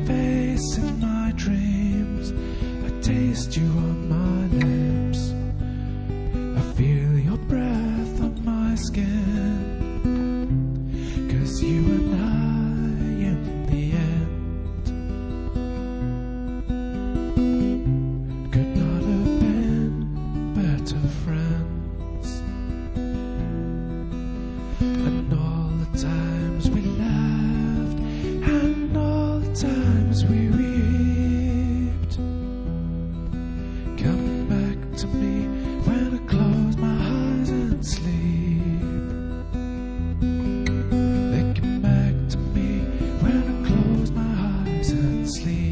face in my dreams. I taste you on my lips. I feel your breath on my skin. 'Cause you and I in the end could not have been better friends. And all the times we laughed and all the times we wept come back to me when I close my eyes and sleep. They come back to me when I close my eyes and sleep.